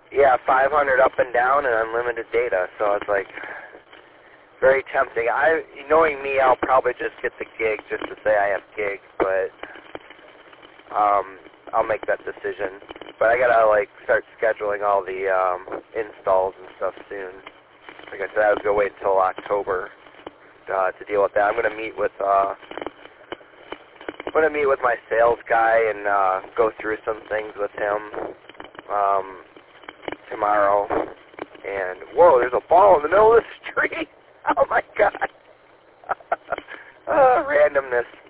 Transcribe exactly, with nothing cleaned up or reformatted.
yeah, five hundred up and down and unlimited data. So it's like very tempting. I, knowing me, I'll probably just get the gig just to say I have gig, but um, I'll make that decision. But I gotta like start scheduling all the um, installs and stuff soon. Like I said, I was gonna wait until October uh, to deal with that. I'm gonna meet with uh, I'm gonna meet with my sales guy and uh, go through some things with him um, tomorrow. And whoa, there's a ball in the middle of the street. Oh my God. uh, randomness.